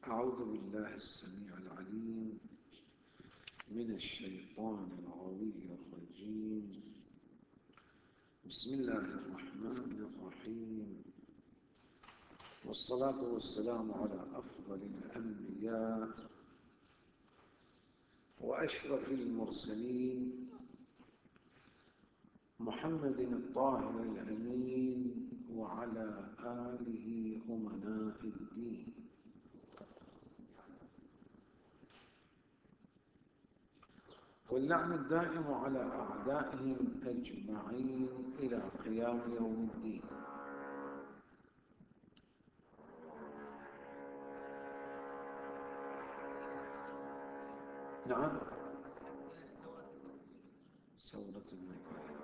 أعوذ بالله السميع العليم من الشيطان الغوي الرجيم. بسم الله الرحمن الرحيم، والصلاة والسلام على أفضل الأنبياء وأشرف المرسلين محمد الطاهر الأمين وعلى آله أمناء الدين. واللعن الدائم على أعدائهم أجمعين إلى قيام يوم الدين. نعم، ثورة المكاره.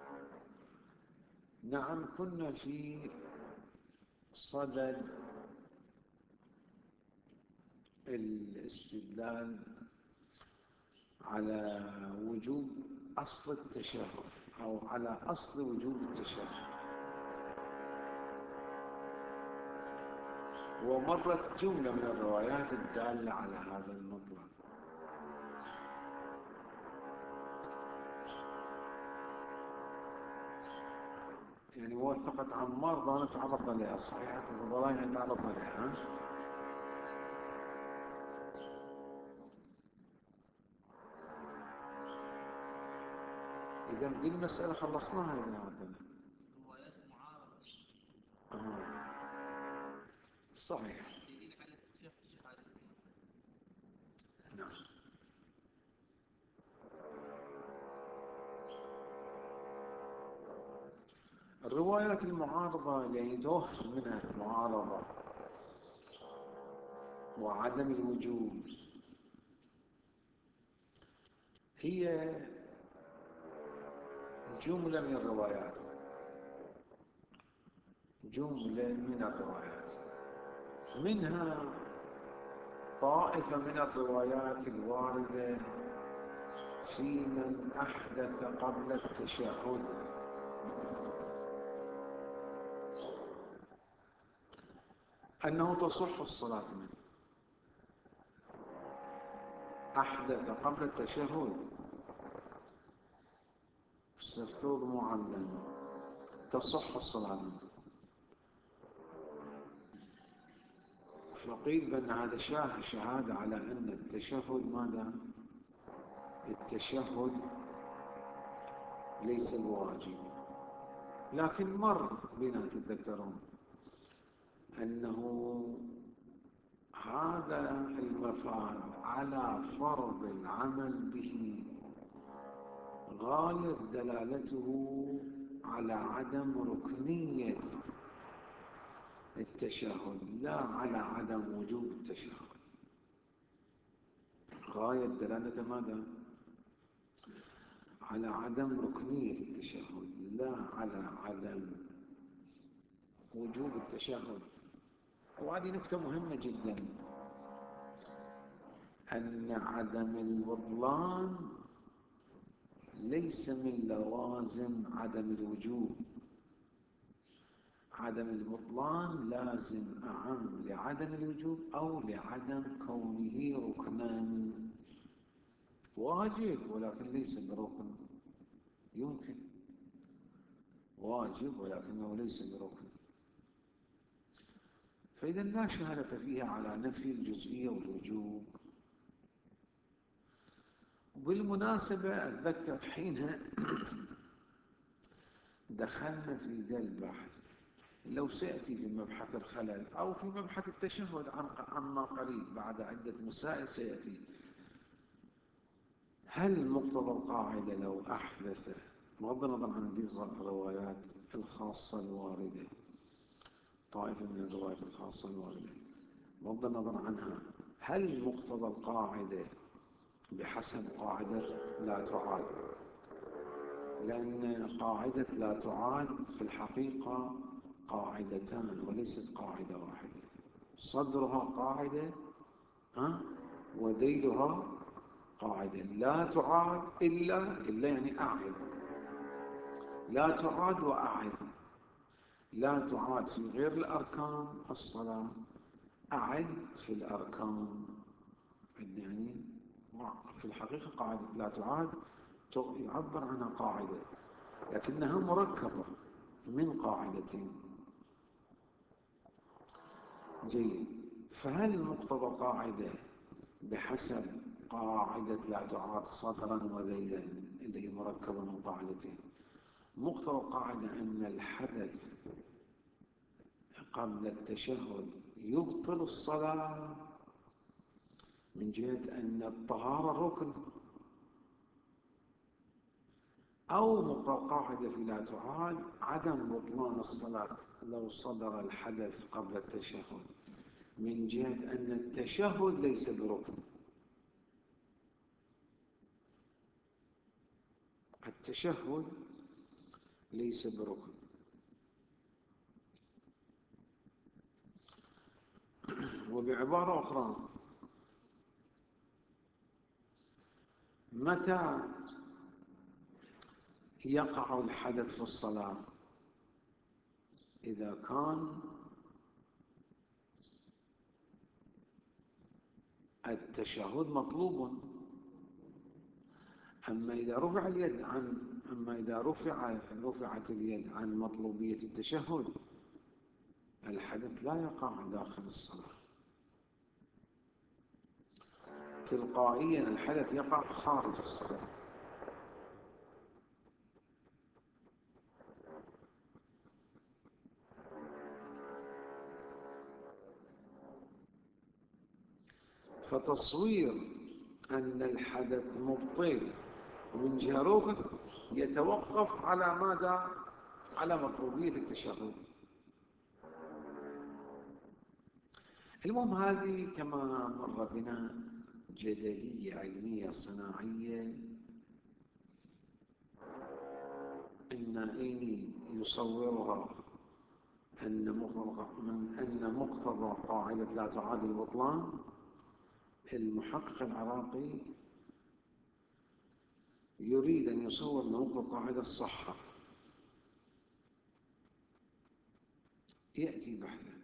نعم، كنا في صدد الاستدلال على وجوب أصل التشهد أو على أصل وجوب التشهد، ومرت جملة من الروايات الدالة على هذا المطلب. يعني موثقة عمار ضانت تعرضنا لها، صحيحة الفضلائية تعرضنا لها. إذا دي المسألة خلصناها إلى هكذا. روايات المعارضة صحيح. دليل على التشهد الشهادتين. نعم. الروايات المعارضة يعني توهم منها المعارضة وعدم الوجوب هي جملة من الروايات، جملة من الروايات، منها طائفة من الروايات الواردة في من أحدث قبل التشهد، أنه تصح الصلاة منه. أحدث قبل التشهد سيفترض معمدا تصح الصلاة منه، فقيل بأن هذا شهادة على أن التشهد ماذا؟ التشهد ليس الواجب. لكن مر بنا تذكرون أنه هذا المفاد على فرض العمل به غاية دلالته على عدم ركنية التشهد لا على عدم وجوب التشهد. غاية دلالته ماذا؟ على عدم ركنية التشهد لا على عدم وجوب التشهد. وهذه نكتة مهمة جدا، أن عدم البطلان ليس من لوازم عدم الوجوب. عدم البطلان لازم أعم لعدم الوجوب أو لعدم كونه ركنا. واجب ولكن ليس بركن، يمكن واجب ولكنه ليس بركن. فإذا لا شهادة فيها على نفي الجزئية والوجوب. بالمناسبة أتذكر حينها دخلنا في ذا البحث، لو سيأتي في مبحث الخلل أو في مبحث التشهد عما قريب بعد عدة مسائل سيأتي، هل مقتضى القاعدة لو أحدث، بغض النظر عن هذه الروايات الخاصة الواردة، طائفة من الروايات الخاصة الواردة بغض النظر عنها، هل مقتضى القاعدة بحسب قاعدة لا تعاد؟ لأن قاعدة لا تعاد في الحقيقة قاعدتان وليست قاعدة واحدة. صدرها قاعدة وذيلها قاعدة. لا تعاد إلا يعني أعد، لا تعاد وأعد. لا تعاد في غير الأركان الصلاة، أعد في الأركان، يعني في الحقيقة قاعدة لا تعاد يعبر عنها قاعدة لكنها مركبة من قاعدتين. جيد. فهل مقتضى القاعدة بحسب قاعدة لا تعاد صدرا وذيلا اللي هي مركبة من قاعدتين، مقتضى القاعدة أن الحدث قبل التشهد يبطل الصلاة من جهة أن الطهارة ركن، أو مقتضى القاعدة في لا تعاد عدم بطلان الصلاة لو صدر الحدث قبل التشهد من جهة أن التشهد ليس بركن. التشهد ليس بركن. وبعبارة أخرى، متى يقع الحدث في الصلاة؟ إذا كان التشهد مطلوب. أما إذا رفعت اليد عن مطلوبية التشهد الحدث لا يقع داخل الصلاة، تلقائيا الحدث يقع خارج الصلاة. فتصوير أن الحدث مبطل من جهة ركن يتوقف على ماذا؟ على مطلوبية التشهد. المهم هذه كما مر بنا جدلية علمية صناعية، إن إيني يصورها أن مقتضى قاعدة لا تعاد البطلان. المحقق العراقي يريد أن يصور أن مقتضى قاعدة الصحة. يأتي بحثه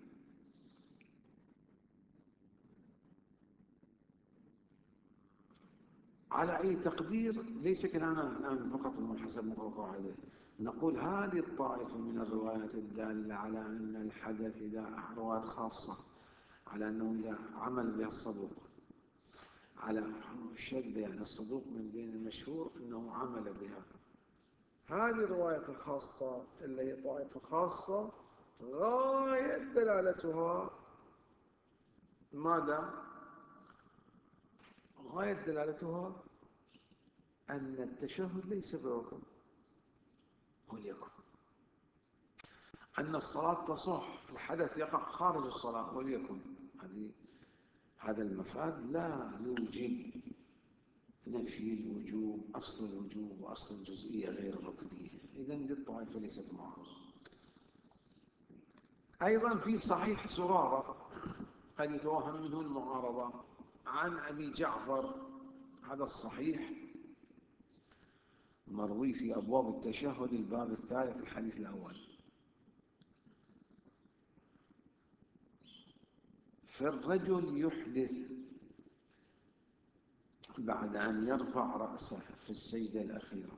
على أي تقدير، ليس كلامنا الآن فقط من حسب مقتضى القاعدة. نقول هذه الطائفة من الروايات الدالة على أن الحدث إذا روايات خاصة على أنه إذا عمل بها الصدوق على شد، يعني الصدوق من بين المشهور أنه عمل بها. هذه الرواية الخاصة اللي هي طائفة خاصة غاية دلالتها ماذا؟ غاية دلالتها أن التشهد ليس بركن، وليكن أن الصلاة تصح، الحدث يقع خارج الصلاة، وليكن. هذا المفاد لا يوجب نفي الوجوب، أصل الوجوب وأصل الجزئية غير الركنية. إذن دي الطائفة ليست معارضة. أيضا في صحيح زرارة قد يتوهم منه المعارضة عن أبي جعفر، هذا الصحيح مروي في أبواب التشهد الباب الثالث الحديث الأول. فالرجل يحدث بعد أن يرفع رأسه في السجدة الأخيرة،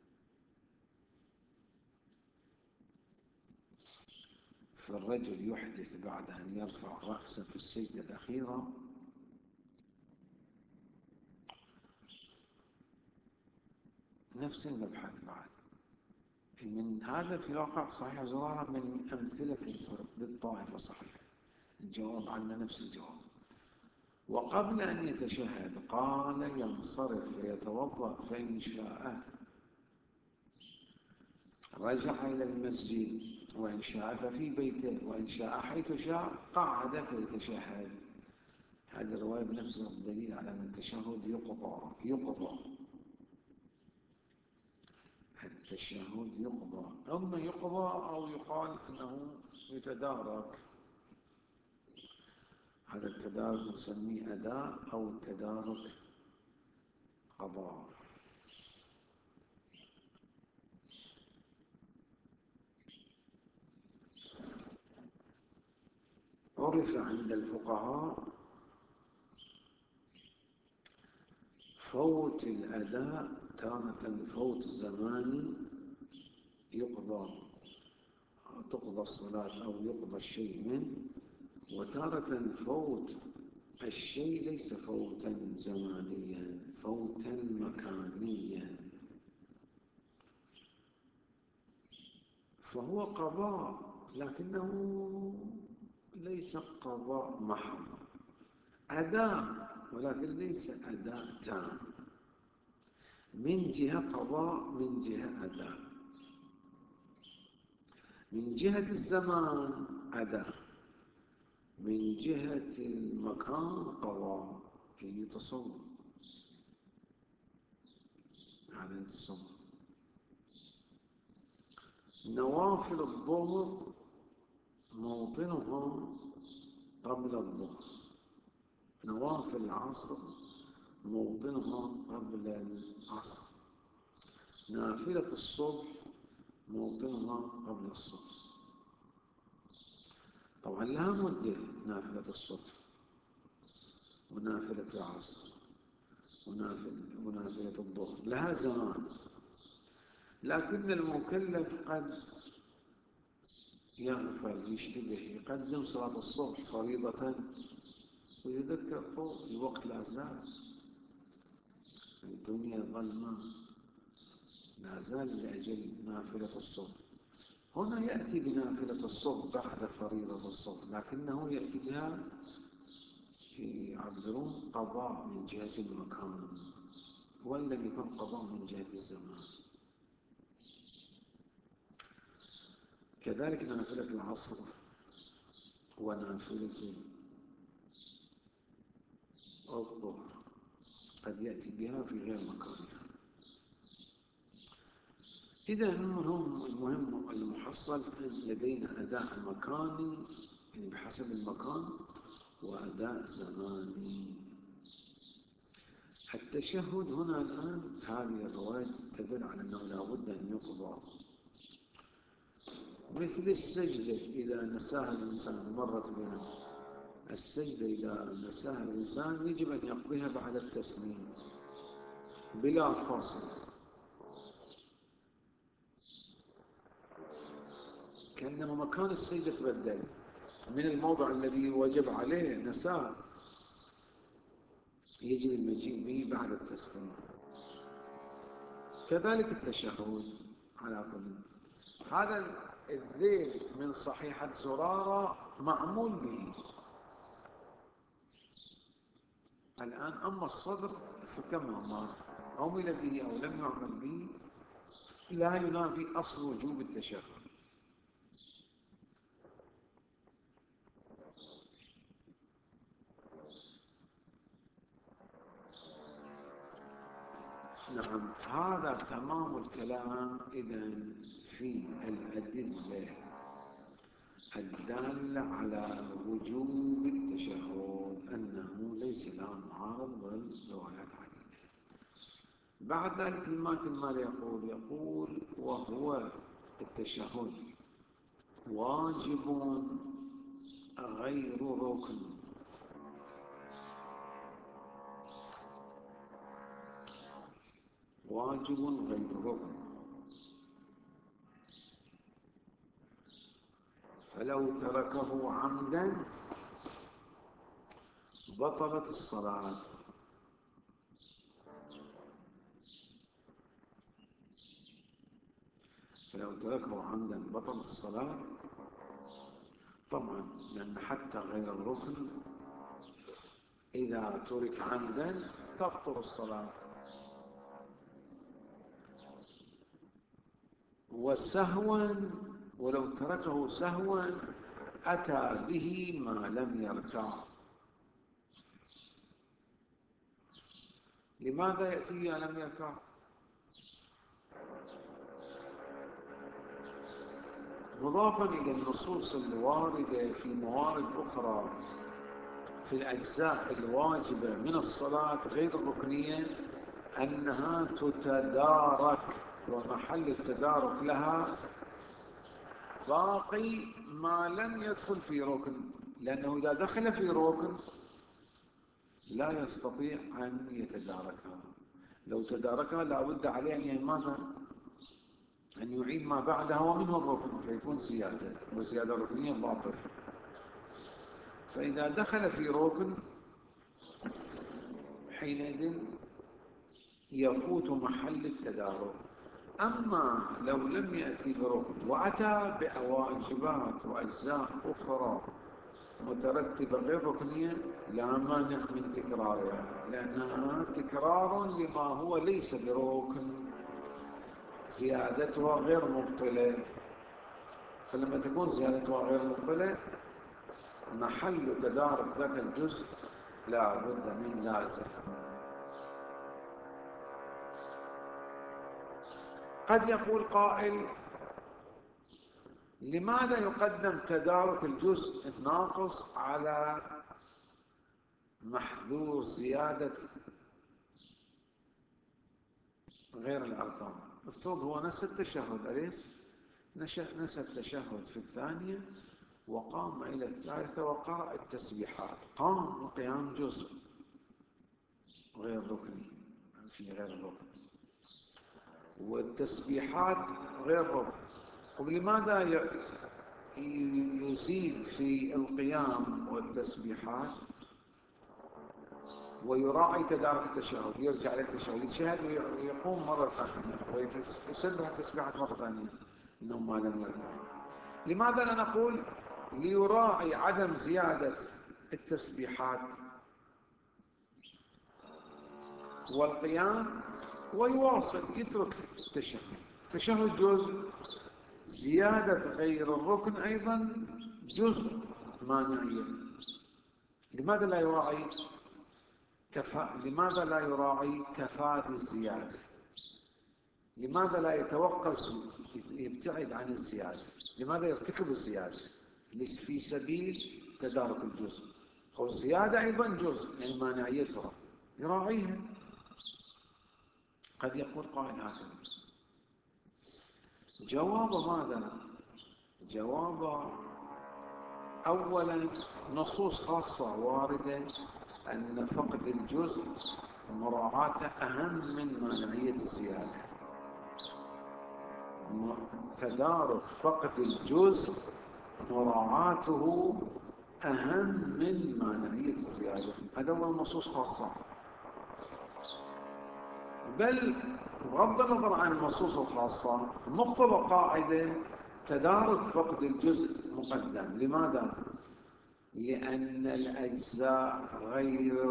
فالرجل يحدث بعد أن يرفع رأسه في السجدة الأخيرة نفس المبحث بعد. من هذا في الواقع صحيح زرارة من أمثلة للطائفة صحيح. الجواب عنا نفس الجواب. وقبل أن يتشهد قال ينصرف فيتوضأ، فإن شاء رجع إلى المسجد، وإن شاء ففي بيته، وإن شاء حيث شاء قعد فيتشهد. هذه الرواية بنفس الدليل على أن التشهد يقضى. التشهد يقضى، أما يقضى أو يقال أنه يتدارك. هذا التدارك نسميه أداء أو التدارك قضاء. عرف عند الفقهاء فوت الأداء تارة فوت زماني تقضى الصلاة أو يقضى الشيء منه، وتارة فوت الشيء ليس فوتا زمانيا، فوتا مكانيا، فهو قضاء لكنه ليس قضاء محض، أداء ولكن ليس أداء تام، من جهة قضاء من جهة أداء. من جهة الزمان أداء، من جهة المكان قضاء. يتصور هذا يتصور. نوافل الظهر موطنها قبل الظهر، نوافل العصر موطنها قبل العصر، نافلة الصبح موطنها قبل الصبح. طبعا لها مدة، نافلة الصبح ونافلة العصر ونافلة الظهر لها زمان، لكن المكلف قد يغفل يشتبه، يقدم صلاة الصبح فريضة ويتذكر الوقت لا زال، الدنيا ظلمة، لا زال لأجل نافلة الصبح. هنا يأتي بنافلة الصبح بعد فريضة الصبح، لكنه يأتي بها يعبرون قضاء من جهة المكان، وإن لم يكن قضاء من جهة الزمان. كذلك نافلة العصر ونافلة الظهر قد يأتي بها في غير مكانها. إذا المهم المحصل لدينا أداء مكاني يعني بحسب المكان، وأداء زماني. التشهد هنا الآن هذه الرواية تدل على أنه لا بد أن يقضى، مثل السجدة إذا نساها الإنسان، مرت بنا السجدة إذا نساها الإنسان يجب أن يقضيها بعد التسليم بلا فصل، كأنما مكان السجدة تبدل من الموضع الذي وجب عليه نساه، يجب المجيء به بعد التسليم. كذلك التشهد على كل. هذا الذيل من صحيحة زرارة معمول به الآن، أما الصدر فكما ما عمل به أو لم يعمل به لا ينافي أصل وجوب التشهد. نعم، هذا تمام الكلام إذن في الأدلة الدالة على وجوب التشهد، أنه ليس له معارض والروايات عديدة. بعد ذلك الماتن ماذا يقول وهو التشهد واجب غير ركن، واجب غير ركن، فلو تركه عمدا بطلت الصلاة. فلو تركه عمدا بطلت الصلاة طبعا، لأن حتى غير الركن إذا ترك عمدا تبطل الصلاة. وسهوا ولو تركه سهوا أتى به ما لم يركع. لماذا يأتي ما لم يركع؟ مضافا إلى النصوص الواردة في موارد أخرى في الأجزاء الواجبة من الصلاة غير الركنية أنها تتدارك، ومحل التدارك لها باقي ما لم يدخل في ركن. لأنه إذا دخل في ركن لا يستطيع أن يتداركها. لو تداركها لابد عليه أن يعيد ما بعدها ومنه الركن، فيكون زيادة، وزيادة ركنية باطلة. فإذا دخل في ركن حينئذ يفوت محل التدارك. أما لو لم يأتي بركن وأتى بواجبات وأجزاء أخرى مترتبة غير ركنية لا مانع من تكرارها، لأنها تكرار لما هو ليس بركن، زيادتها غير مبطلة. فلما تكون زيادتها غير مبطلة محل تدارك ذاك الجزء لا بد من لازم. قد يقول قائل: لماذا يقدم تدارك الجزء الناقص على محذور زيادة غير الأرقام؟ افترض هو نسى التشهد، أليس؟ نسى التشهد في الثانية وقام إلى الثالثة وقرأ التسبيحات. قام وقيام جزء غير ركني في غير الركن، والتسبيحات غير ركن. ولماذا يزيد في القيام والتسبيحات ويراعي تدارك التشهد؟ يرجع للتشهد، يتشهد ويقوم مرة ثانية ويسبح التسبيحات مرة ثانية، إنه ما لم يركع. لماذا لا نقول ليراعي عدم زيادة التسبيحات والقيام ويواصل، يترك التشهد؟ تشهد جزء، زيادة غير الركن أيضا جزء مانعية. لماذا لا يراعي تفادي الزيادة؟ لماذا لا يتوقف، يبتعد عن الزيادة؟ لماذا يرتكب الزيادة في سبيل تدارك الجزء؟ هو الزيادة أيضا جزء، يعني مانعيتها يراعيها. قد يقول قائل هكذا. جواب ماذا؟ جواب أولا نصوص خاصة واردة أن فقد الجزء مراعاته أهم من مانعية الزيادة. تدارك فقد الجزء مراعاته أهم من مانعية الزيادة. هذا هو النصوص خاصة. بل بغض النظر عن النصوص الخاصة، مقتضى القاعدة تدارك فقد الجزء مقدم. لماذا؟ لأن الأجزاء غير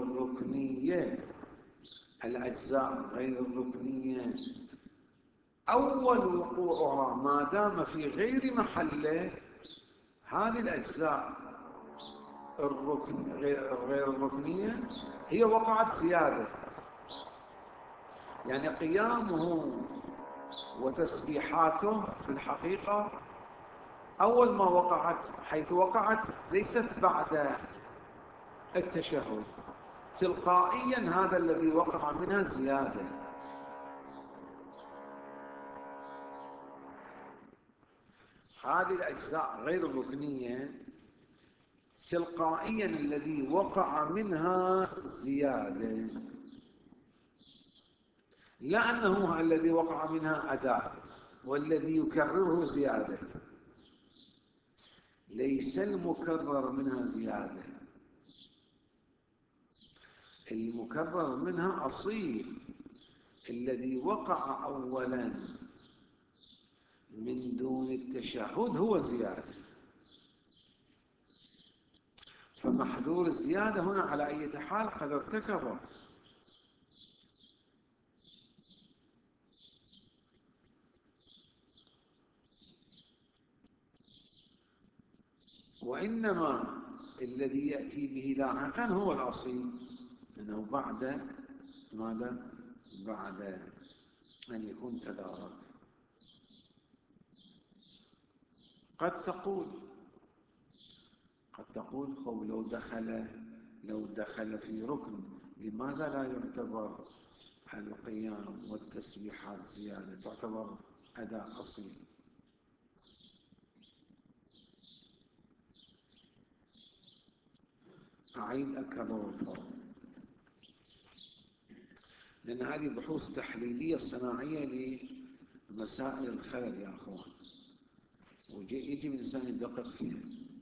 الركنية أول وقوعها ما دام في غير محله، هذه الأجزاء غير الركنية هي وقعت زيادة. يعني قيامه وتسبيحاته في الحقيقة أول ما وقعت، حيث وقعت ليست بعد التشهد، تلقائيا هذا الذي وقع منها زيادة. هذه الأجزاء غير الركنية تلقائيا الذي وقع منها زيادة، لا أنه الذي وقع منها أداء والذي يكرره زيادة. ليس المكرر منها زيادة، المكرر منها أصيل. الذي وقع أولا من دون التشهد هو زيادة. فمحذور الزيادة هنا على أي حال قد ارتكبه. وإنما الذي يأتي به لاحقا هو الأصيل، لأنه بعد ماذا؟ بعد أن يكون تدارك. قد تقول خب لو دخل في ركن لماذا لا يعتبر القيام والتسبيحات زيادة، تعتبر أداء أصيل؟ أعيد أكرر الفرق، لأن هذه بحوث تحليلية صناعية لمسائل الخلل يا أخوان، ويجب الإنسان يدقق فيها.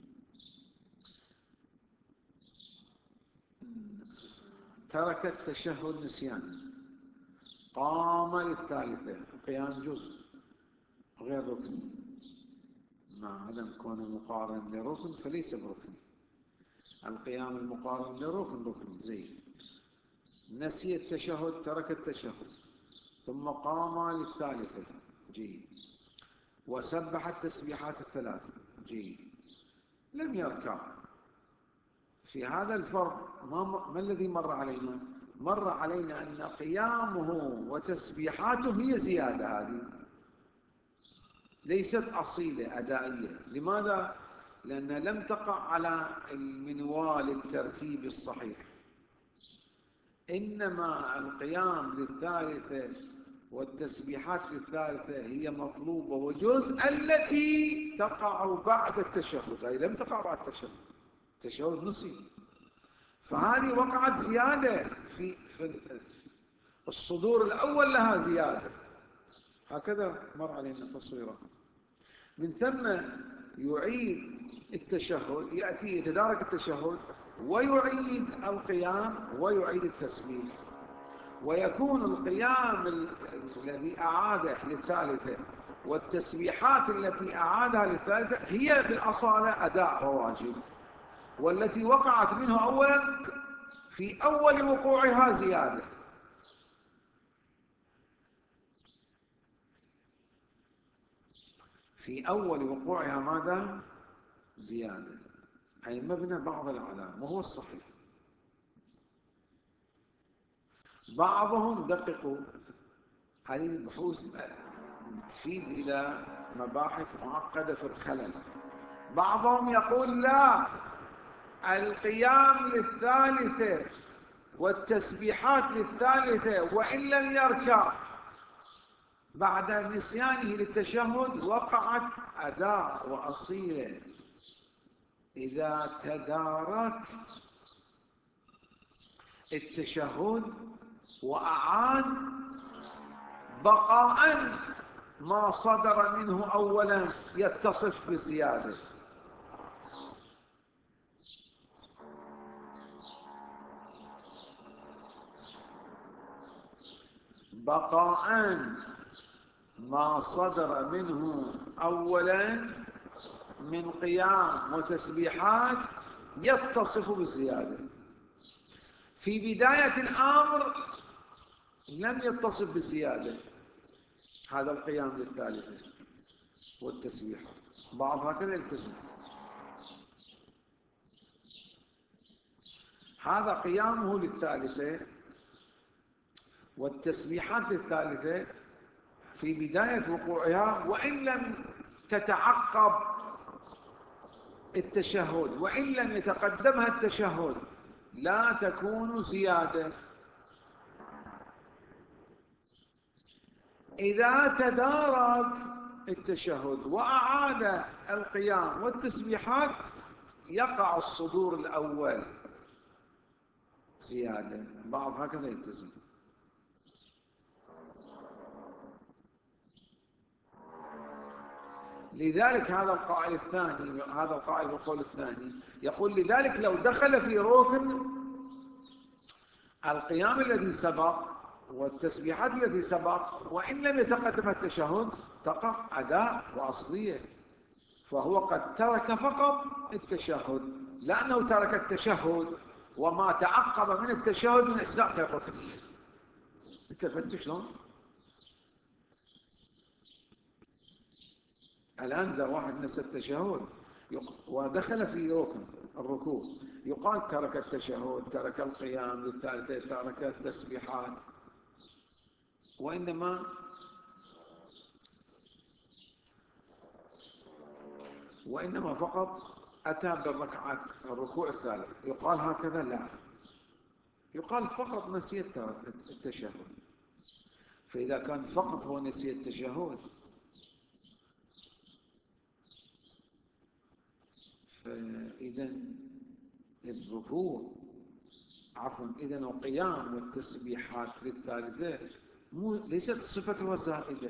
ترك التشهد نسيانا، قام للثالثة، القيام جزء غير ركني، مع عدم كونه مقارن لركن فليس بركني. القيام المقارن لركن ركني. زين، نسي التشهد، ترك التشهد، ثم قام للثالثة، جيد، وسبح التسبيحات الثلاث، جيد، لم يركع. في هذا الفرق ما الذي مر علينا؟ مر علينا أن قيامه وتسبيحاته هي زيادة، هذه ليست أصيلة أدائية. لماذا؟ لأن لم تقع على المنوال الترتيب الصحيح، إنما القيام للثالثة والتسبيحات للثالثة هي مطلوبة وجزء التي تقع بعد التشهد، أي لم تقع بعد التشهد، التشهد نسي، فهذه وقعت زيادة في الصدور الأول، لها زيادة. هكذا مر علينا تصويرا. من ثم يعيد التشهد، يأتي يتدارك التشهد ويعيد القيام ويعيد التسبيح، ويكون القيام الذي أعاده للثالثة والتسبيحات التي أعادها للثالثة هي بالأصالة أداء وواجب، والتي وقعت منه أولا في أول وقوعها زيادة. في أول وقوعها ماذا؟ زيادة، أي مبنى بعض العلام، وهو الصحيح. بعضهم دققوا، هذه البحوث تفيد إلى مباحث معقدة في الخلل. بعضهم يقول لا، القيام للثالثة والتسبيحات للثالثة وإن لم يركع بعد نسيانه للتشهد وقعت أداء وأصيلة. إذا تدارك التشهد وأعاد بقاء ما صدر منه أولا يتصف بالزيادة. بقاء ما صدر منه أولا من قيام وتسبيحات يتصف بالزيادة. في بداية الأمر لم يتصف بالزيادة، هذا القيام للثالثة والتسبيحات، بعض هكذا يلتزم. هذا قيامه للثالثة والتسبيحات للثالثة في بداية وقوعها، وإن لم تتعقب التشهد وإن لم يتقدمها التشهد لا تكون زيادة. إذا تدارك التشهد وأعاد القيام والتسبيحات يقع الصدور الأول زيادة، بعض هكذا يلتزم. لذلك هذا القائل الثاني، هذا القائل بالقول الثاني يقول لذلك لو دخل في ركن القيام الذي سبق والتسبيحات التي سبق وإن لم يتقدم التشهد تقع أداء وأصلية، فهو قد ترك فقط التشهد، لأنه ترك التشهد وما تعقب من التشهد من أجزاء غير ركنية. انتبهت شلون؟ الآن إذا واحد نسى التشهد ودخل في ركن الركوع يقال ترك التشهد، ترك القيام للثالثة، ترك التسبيحات، وإنما فقط أتى بالركعة الركوع الثالث، يقال هكذا؟ لا، يقال فقط نسي التشهد. فإذا كان فقط هو نسي التشهد فإذا الركوع عفوا إذا القيام والتسبيحات للثالثة ليست صفتها زائدة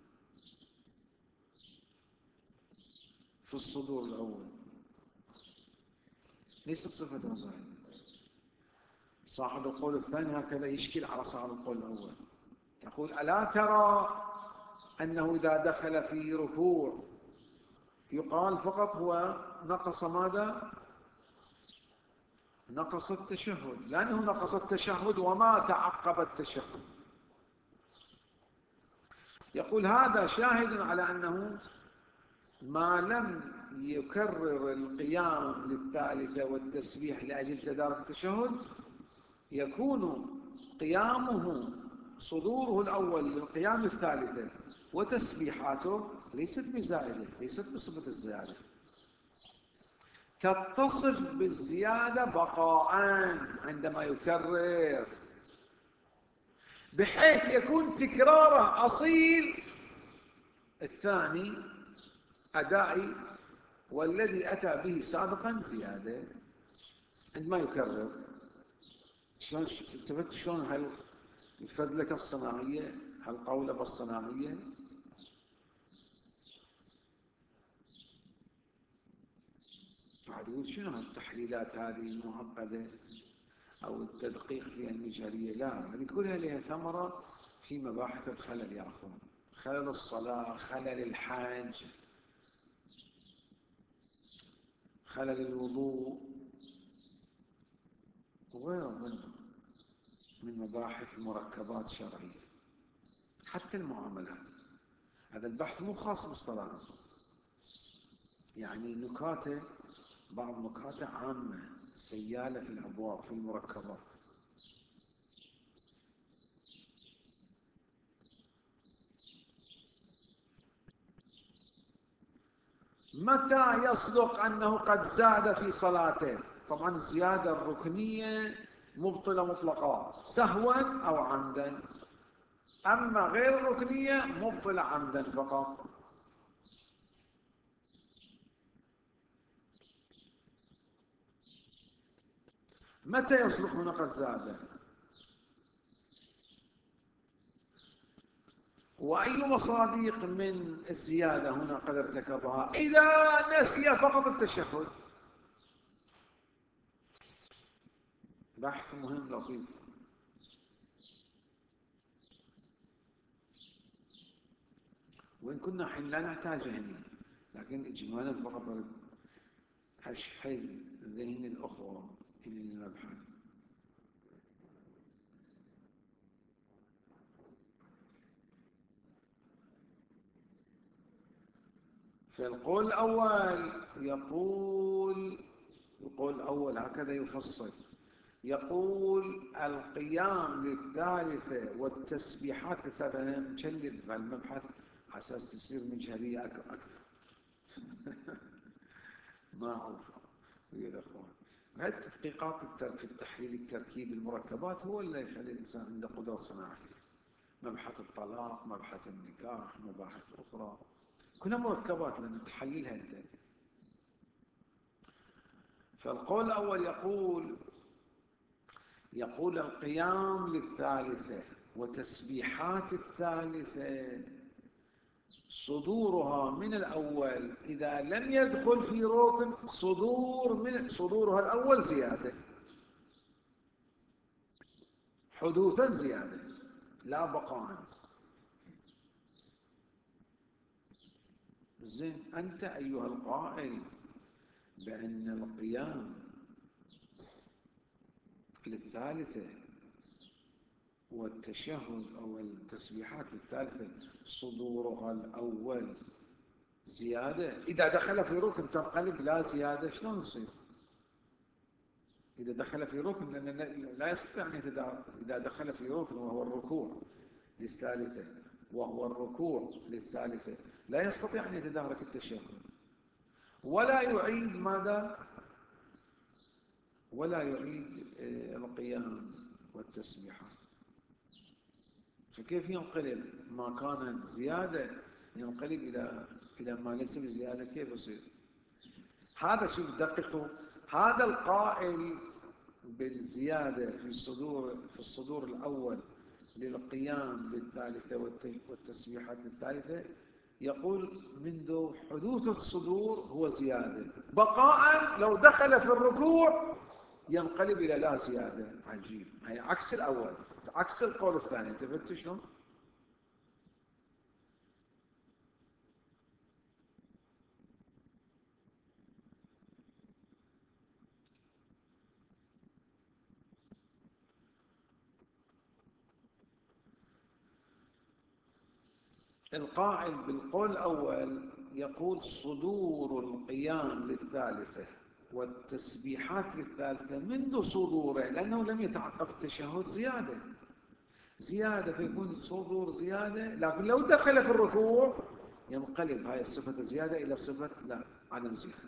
في الصدور الأول، ليست صفتها زائدة. صاحب القول الثاني هكذا يشكل على صاحب القول الأول، يقول ألا ترى أنه إذا دخل في ركوع يقال فقط هو نقص ماذا؟ نقص التشهد، لأنه نقص التشهد وما تعقب التشهد. يقول هذا شاهد على أنه ما لم يكرر القيام للثالثة والتسبيح لأجل تدارك التشهد يكون قيامه صدوره الأول للقيام الثالثة وتسبيحاته ليست بزائدة، ليست بصفة الزيادة، تتصف بالزيادة بقاء عندما يكرر، بحيث يكون تكراره أصيل الثاني أدائي والذي أتى به سابقا زيادة عندما يكرر. شلون التفت شلون هل الفذلكة الصناعية، هالقولبة الصناعية؟ واحد يقول شنو هالتحليلات هذه المعقدة أو التدقيق في المجهرية؟ لا، هذه كلها لها ثمرة في مباحث الخلل يا أخوان، خلل الصلاة، خلل الحج، خلل الوضوء وغيره من مباحث مركبات شرعية، حتى المعاملات. هذا البحث مو خاص بالصلاة، يعني نكاته، بعض نكاته عامة سيالة في الأبواب في المركبات. متى يصدق أنه قد زاد في صلاته؟ طبعا الزيادة الركنية مبطلة مطلقا سهوا أو عمدا، أما غير الركنية مبطلة عمدا فقط. متى يصدق هنا قد زاد؟ وأي مصادق من الزيادة هنا قد ارتكبها؟ إذا نسي فقط التشهد. بحث مهم لطيف. وإن كنا حين لا نحتاج هنا، لكن إجمالا فقط أشحذ ذهن الأخوة إلى المبحث. في القول الأول يقول، القول الأول هكذا يفصل، يقول القيام للثالثة والتسبيحات الثلاثة. أنا مشلب بهالمبحث على أساس تصير مجهرية أكثر. ما أعرف يا الأخوان، هالتدقيقات في التحليل التركيب المركبات هو اللي يخلي الإنسان عنده قدرة صناعية. مبحث الطلاق، مبحث النكاح، مباحث أخرى كلها مركبات لأن تحللها أنت. فالقول الأول يقول القيام للثالثة وتسبيحات الثالثة صدورها من الأول إذا لم يدخل في ركن صدورها الأول زيادة، حدوثا زيادة لا بقاء. زين، أنت أيها القائل بأن القيام للثالثة والتشهد أو التسبيحات الثالثة صدورها الأول زيادة، إذا دخل في ركن تنقلب لا زيادة، شلون يصير؟ إذا دخل في ركن لأن لا يستطيع أن يتدارك. إذا دخل في ركن وهو الركوع للثالثة لا يستطيع أن يتدارك التشهد ولا يعيد ماذا؟ ولا يعيد القيام والتسبيحات. فكيف ينقلب ما كان زيادة ينقلب إلى ما ليس بزيادة؟ كيف يصير هذا؟ شوف دققوا هذا القائل بالزيادة في الصدور الأول للقيام بالثالثة والتسبيحات الثالثة يقول منذ حدوث الصدور هو زيادة، بقاء لو دخل في الركوع ينقلب إلى لا زيادة. عجيب، هي عكس الأول، عكس القول الثاني. انتبهتوا شلون؟ القائل بالقول الأول يقول صدور القيام للثالثة والتسبيحات للثالثة منذ صدوره، لأنه لم يتعقب التشهد زيادة فيكون صدور زيادة، لكن لو دخل في الركوع ينقلب هاي الصفة الزيادة إلى صفة لا، عدم زيادة.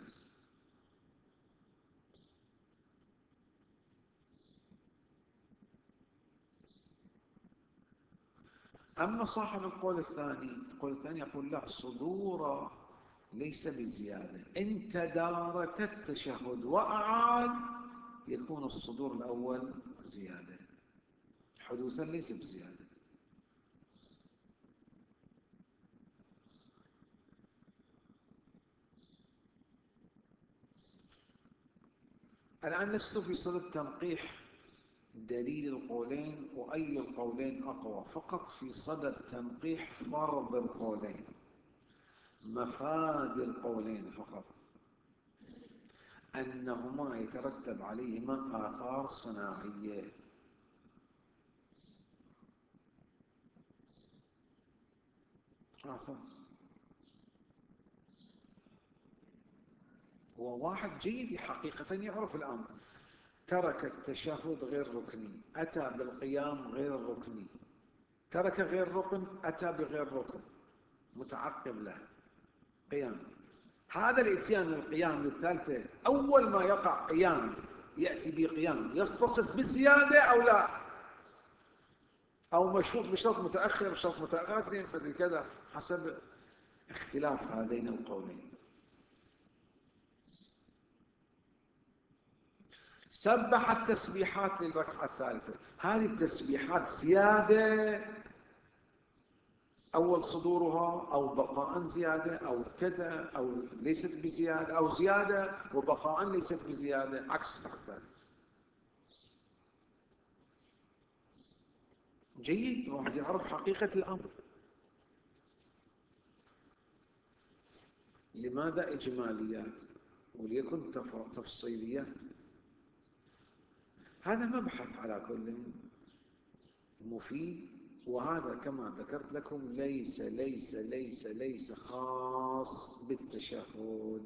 أما صاحب القول الثاني يقول لا، صدور ليس بزيادة، إن تدارك التشهد وأعاد يكون الصدور الأول زيادة، حدوثا ليس بزيادة. الآن لست في صدد تنقيح دليل القولين وأي القولين أقوى، فقط في صدد تنقيح فرض القولين، مفاد القولين فقط، أنهما يترتب عليهما آثار صناعية. هو واحد جيد حقيقة يعرف الأمر، ترك التشهد غير ركني، أتى بالقيام غير ركني، ترك غير ركن أتى بغير ركن متعقب له قيام. هذا الاتيان للقيام للثالثة أول ما يقع قيام يأتي بقيام يستصف بالزيادة أو لا، أو مشروط بشرط متأخر بشرط متقدم مثل كذا، حسب اختلاف هذين القولين. سبح التسبيحات للركعة الثالثة، هذه التسبيحات زيادة أول صدورها أو بقاء زيادة أو كذا، أو ليست بزيادة، أو زيادة وبقاء ليست بزيادة، عكس الثالث. جيد، واحد يعرف حقيقة الأمر. لماذا إجماليات وليكن تفصيليات؟ هذا مبحث على كل مفيد، وهذا كما ذكرت لكم ليس ليس ليس ليس خاص بالتشهد،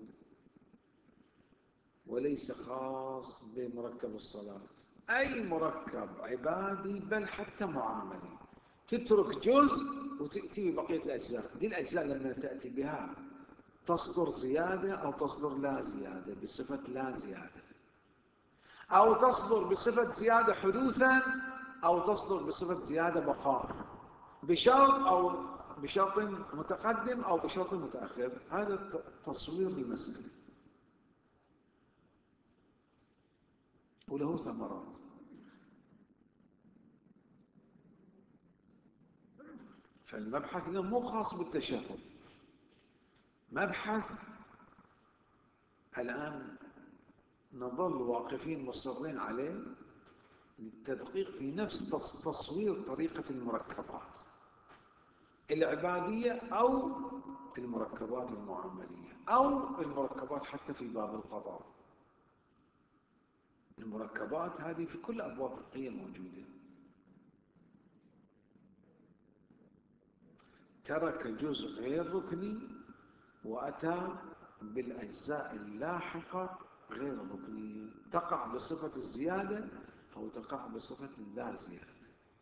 وليس خاص بمركب الصلاة. أي مركب عبادي بل حتى معاملي تترك جزء وتأتي ببقية الأجزاء، دي الأجزاء لما تأتي بها تصدر زيادة أو تصدر لا زيادة بصفة لا زيادة، أو تصدر بصفة زيادة حدوثا، أو تصدر بصفة زيادة بقاء، بشرط أو بشرط متقدم أو بشرط متأخر. هذا تصوير للمسألة وله ثمرات. فالمبحث هنا مو خاص بالتشهد، مبحث الآن نظل واقفين مصرين عليه للتدقيق في نفس تصوير طريقة المركبات العبادية أو المركبات المعاملية أو المركبات حتى في باب القضاء. المركبات هذه في كل أبواب الفقهية موجودة. ترك جزء غير ركني وأتى بالأجزاء اللاحقة غير الركنية، تقع بصفة الزيادة أو تقع بصفة اللا زيادة،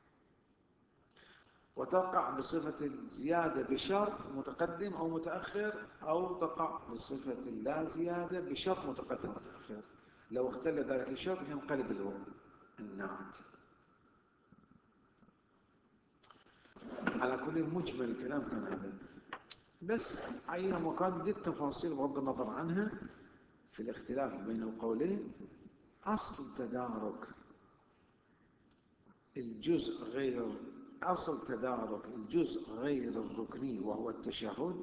وتقع بصفة الزيادة بشرط متقدم أو متأخر، أو تقع بصفة اللا زيادة بشرط متقدم أو متأخر. لو اختل ذلك الشرط ينقلب النعت. على كل مجمل الكلام كان هذا، بس أي مكان دي التفاصيل بغض النظر عنها في الاختلاف بين القولين أصل تدارك الجزء غير الركني وهو التشهد،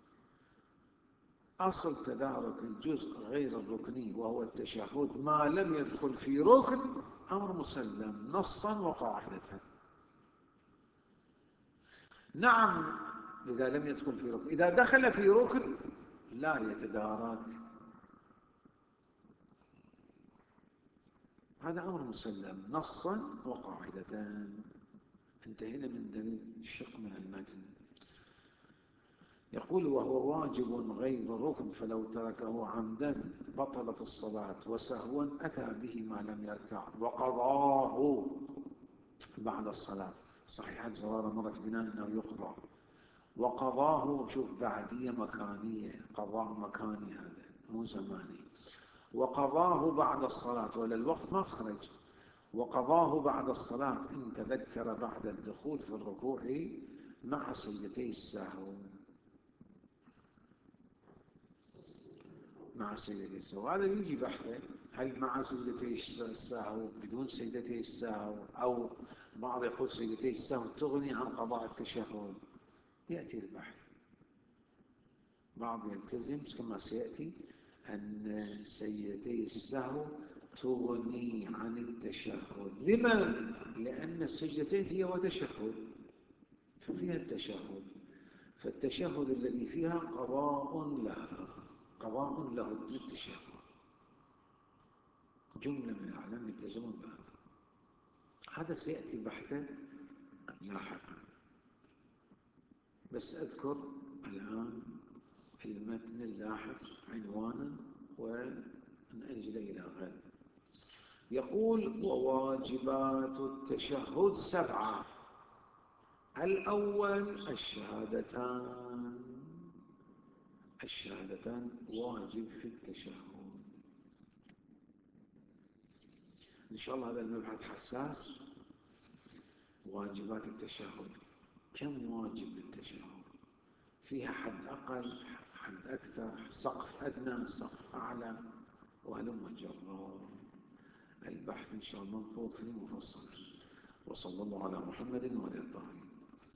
أصل تدارك الجزء غير الركني وهو التشهد ما لم يدخل في ركن أمر مسلم نصا وقاعدة. نعم إذا لم يدخل في ركن، إذا دخل في ركن لا يتدارك، هذا أمر مسلم نصا وقاعدة. انتهينا من دليل الشق من المتن. يقول وهو واجب غير ركن فلو تركه عمدا بطلت الصلاة، وسهوا أتى به ما لم يركع وقضاه بعد الصلاة. صحيح زرارة مرت بنا أنه يقضى، وقضاه شوف بعدية مكانية، قضاء مكاني هذا مو زماني. وقضاه بعد الصلاة ولا الوقت ما خرج، وقضاه بعد الصلاة إن تذكر بعد الدخول في الركوع مع سجدتي السهو. مع سجدتي السهو هذا يجي بحثه، هل مع سجدتي السهو بدون سجدتي السهو، أو بعض يقول سجدتي السهو تغني عن قضاء التشهد، يأتي البحث. بعض يلتزم كما سيأتي أن سجدتي السهو تغني عن التشهد. لما؟ لأن السجدتين هي وتشهد، ففيها التشهد، فالتشهد الذي فيها قضاء له التشهد. جملة من الأعلام يلتزمون بهذا. هذا سيأتي بحثه لاحقا، بس أذكر الآن المتن اللاحق عنوانا ونأجل إلى غد. يقول وواجبات التشهد 7. الأول الشهادتان واجب في التشهد. إن شاء الله هذا المبحث حساس. واجبات التشهد، كم واجب للتشهد؟ فيها حد أقل، حد أكثر، سقف أدنى، سقف أعلى، وهلم جرا. البحث إن شاء الله منفوض في المفصل. وصلى الله على محمد وعلى آله الطاهرين.